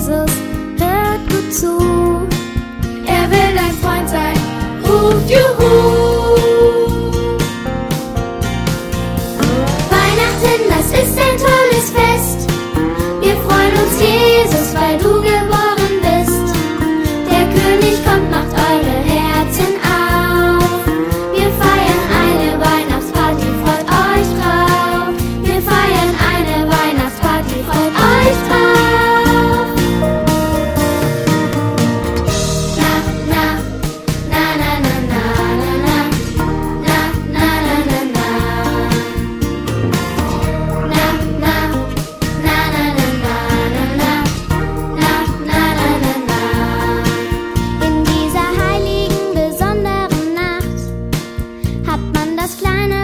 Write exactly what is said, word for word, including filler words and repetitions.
Jesus, hört gut zu. Er will dein Freund sein, ruft Juhu! Weihnachten, das ist ein tolles Fest. Wir freuen uns, Jesus, weil du geboren bist. Der König kommt, macht eure Herzen auf. Wir feiern eine Weihnachtsparty, freut euch drauf. Wir feiern eine Weihnachtsparty, freut euch drauf. Na, na, na, na, na, na, na, na, na, na, na, na. Na, na, na, na, na, na, na, na, na, na. In dieser heiligen, besonderen Nacht hat man das kleine